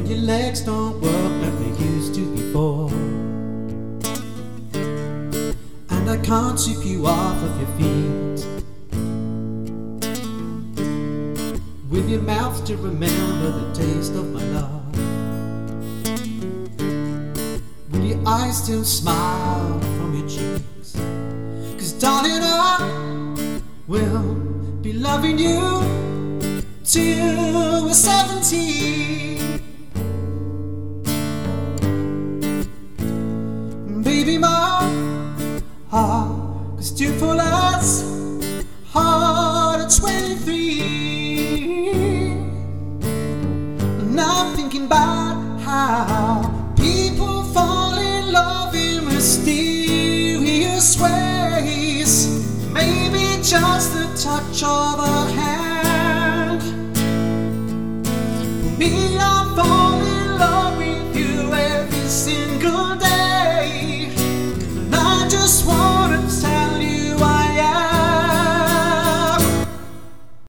your legs don't work like they used to before, and I can't sweep you off of your feet. With your mouth to remember the taste of my love, will your eyes still smile from your cheeks? 'Cause darling, I will be loving you till we're 17. Baby, my heart is too full as hard at 23. And I'm thinking about how people fall in love in mysterious ways. Maybe just the touch of a hand. Me, I fall in love